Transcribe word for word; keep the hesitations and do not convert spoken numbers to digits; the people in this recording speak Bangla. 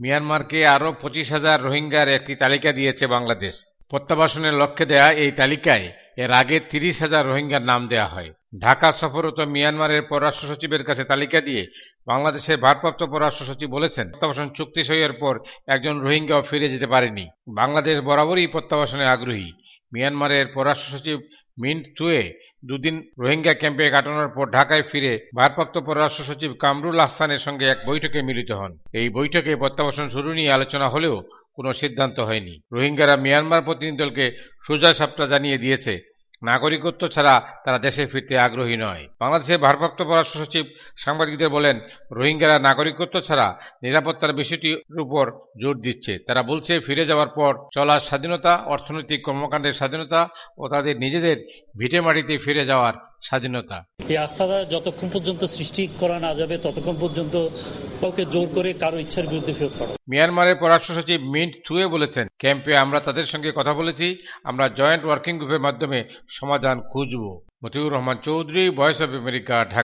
মিয়ানমারকে আরও পঁচিশ হাজার রোহিঙ্গার একটি তালিকা দিয়েছে বাংলাদেশ। প্রত্যাবাসনের লক্ষ্যে দেয়া এই তালিকায় এর আগে তিরিশ হাজার রোহিঙ্গার নাম দেয়া হয়। ঢাকা সফররত মিয়ানমারের পররাষ্ট্র সচিবের কাছে তালিকা দিয়ে বাংলাদেশের ভারপ্রাপ্ত পররাষ্ট্র সচিব বলেছেন, প্রত্যাবাসন চুক্তি সইয়ের পর একজন রোহিঙ্গাও ফিরে যেতে পারেনি। বাংলাদেশ বরাবরই প্রত্যাবাসনে আগ্রহী। মিয়ানমারের পররাষ্ট্র সচিব মিন্ট তুয়ে দুদিন রোহিঙ্গা ক্যাম্পে কাটানোর পর ঢাকায় ফিরে ভারপ্রাপ্ত পররাষ্ট্র সচিব কামরুল আহসানের সঙ্গে এক বৈঠকে মিলিত হন। এই বৈঠকে প্রত্যাবাসন শুরু নিয়ে আলোচনা হলেও কোনো সিদ্ধান্ত হয়নি। রোহিঙ্গারা মিয়ানমার প্রতিনিধিদলকে সোজা সাপটা জানিয়ে দিয়েছে, নাগরিকত্ব ছাড়া তারা দেশে ফিরতে আগ্রহী নয়। বাংলাদেশের ভারপ্রাপ্ত পররাষ্ট্র সচিব সাংবাদিকদের বলেন, রোহিঙ্গারা নাগরিকত্ব ছাড়া নিরাপত্তার বিষয়টির উপর জোর দিচ্ছে। তারা বলছে, ফিরে যাওয়ার পর চলার স্বাধীনতা, অর্থনৈতিক কর্মকাণ্ডের স্বাধীনতা ও তাদের নিজেদের ভিটেমাটিতে ফিরে যাওয়ার স্বাধীনতা। এই আস্থাটা যতক্ষণ পর্যন্ত সৃষ্টি করা না যাবে ততক্ষণ পর্যন্ত কাউকে জোর করে কারো ইচ্ছার বিরুদ্ধে ফেরত পাঠানো। মিয়ানমারের পররাষ্ট্র সচিব মিন্ট থুয়ে বলেছেন, ক্যাম্পে আমরা তাদের সঙ্গে কথা বলেছি, আমরা জয়েন্ট ওয়ার্কিং গ্রুপের মাধ্যমে সমাধান খুঁজব। Motiur Rahman Chowdhury, voice of America, Dhaka.